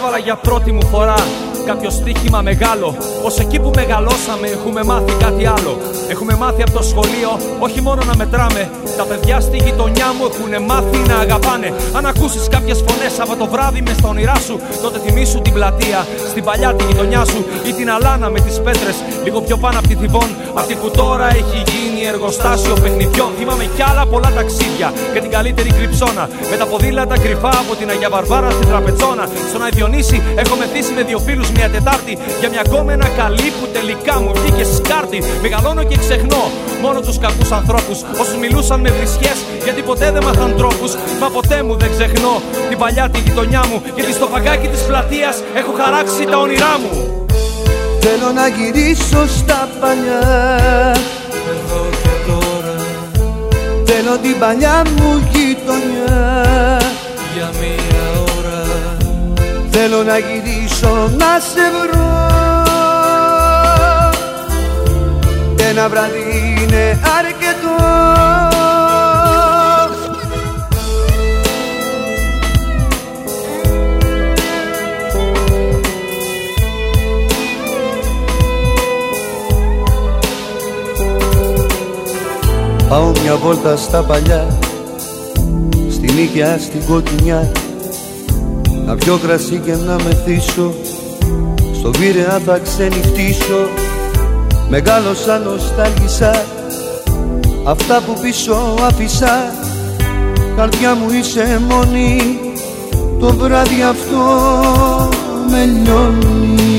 έβαλα για πρώτη μου φορά κάποιο στοίχημα μεγάλο, πως εκεί που μεγαλώσαμε έχουμε μάθει κάτι άλλο. Έχουμε μάθει από το σχολείο όχι μόνο να μετράμε. Τα παιδιά στη γειτονιά μου έχουν μάθει να αγαπάνε. Αν ακούσεις κάποιες φωνές από το βράδυ μες στα όνειρά σου, τότε θυμήσου την πλατεία, στην παλιά τη γειτονιά σου, ή την αλάνα με τις πέτρες λίγο πιο πάνω από τη Θηβών. Αυτή που τώρα έχει γίνει εργοστάσιο παιχνιδιών. Θυμάμαι κι άλλα πολλά ταξίδια και την καλύτερη κρυψώνα, με τα ποδήλατα κρυφά από την Αγία Βαρβάρα στην Τραπετσόνα. Στον Άι Διονύση έχω μεθύσει με δύο φίλους μια Τετάρτη για μια γκόμενα καλή που τελικά μου βγήκε σκάρτη. Μεγαλώνω και ξεχνώ μόνο τους κακούς ανθρώπους, όσους μιλούσαν με βρισιές γιατί ποτέ δεν μάθαν τρόπους. Μα ποτέ μου δεν ξεχνώ την παλιά τη γειτονιά μου, γιατί στο φαγκάκι της πλατείας έχω χαράξει τα όνειρά μου. Θέλω να γυρίσω στα παλιά, εδώ και τώρα. Θέλω την παλιά μου γειτονιά για μία ώρα. Θέλω να γυρίσω να σε βρω, ένα βράδυ είναι αρκετό. Πάω μια βόλτα στα παλιά, στην Ήγια, στην Κοκκινιά, να πιω κρασί και να μεθύσω, στο Πειραιά θα ξενυχτήσω. Μεγάλωσα, νοστάλγησα, αυτά που πίσω άφησα. Καρδιά μου είσαι μόνη, το βράδυ αυτό με λιώνει.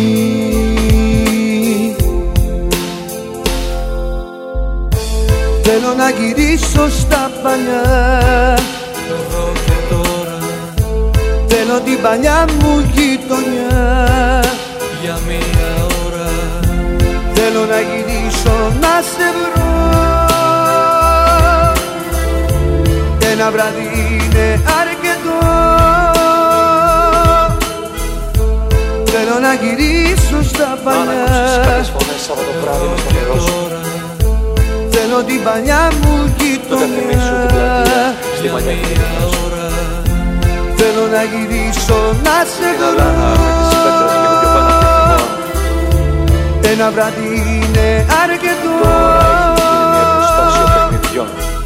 Θέλω να γυρίσω στα παλιά, εδώ και τώρα. Θέλω την παλιά μου γειτονιά για μία ώρα. Θέλω να γυρίσω να σε βρω, ένα βράδυ είναι αρκετό. Θέλω να γυρίσω στα παλιά, αν ακούσεις κάποιες φωνές από το βράδυ μες στο νερό σου, θέλω την παλιά μου γειτονιά στην παλιά γειτονιά σου. Θέλω να γυρίσω να σε βρω, ένα βράδυ είναι αρκετό. Το βράδυ είναι εργοστάσιο παιχνιδιών.